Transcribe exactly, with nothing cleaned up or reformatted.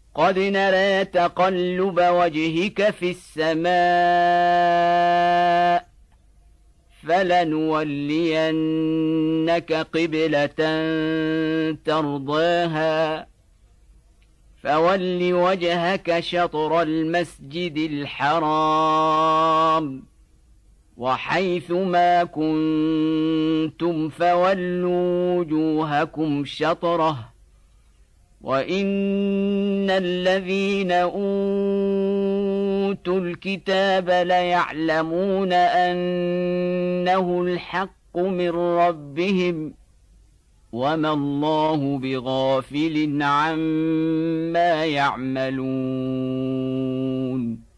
قد نرى تقلب وجهك في السماء فلنولينك قبلة ترضاها فول وجهك شطر المسجد الحرام وحيث ما كنتم فولوا وجوهكم شطره وإن الذين أوتوا الكتاب ليعلمون أنه الحق من ربهم وما الله بغافل عما يعملون